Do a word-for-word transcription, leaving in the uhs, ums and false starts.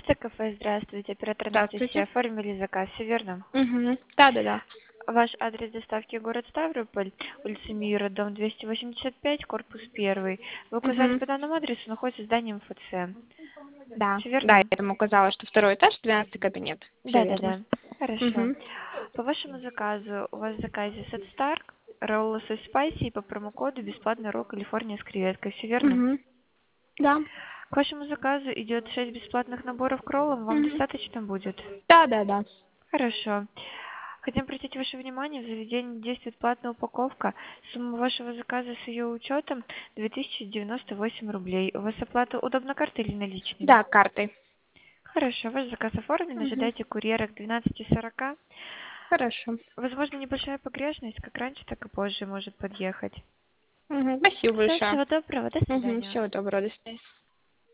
Место кафе, здравствуйте. Оператор Анастасия. Здравствуйте. Оформили заказ, все верно? Мгм. Да-да-да. Ваш адрес доставки город Ставрополь, улица Мира, дом двести восемьдесят пять, корпус один. Вы указали Мгм. по данному адресу, находится здание МФЦ. Да. Все Да, верно? я там указала, что второй этаж, двенадцатый кабинет. Все верно. Да-да-да. Хорошо. Мгм. По вашему заказу, у вас в заказе сет Старк, роллы со спайси и по промокоду бесплатный ролл Калифорния с креветкой. Все верно? Мгм. Да. К вашему заказу идет шесть бесплатных наборов к роллам. Вам Мгм. достаточно будет? Да-да-да. Хорошо. Хотим обратить ваше внимание, в заведении действует платная упаковка. Сумма вашего заказа с ее учетом две тысячи девяносто восемь рублей. У вас оплата удобно картой или наличными? Да, картой. Хорошо, ваш заказ оформлен, Мгм. ожидайте курьера к двенадцати сорока. Хорошо. Возможно, небольшая погрешность, как раньше, так и позже может подъехать. Мгм. Спасибо Все, большое. всего доброго, до Мгм. свидания. Всего доброго. До свидания.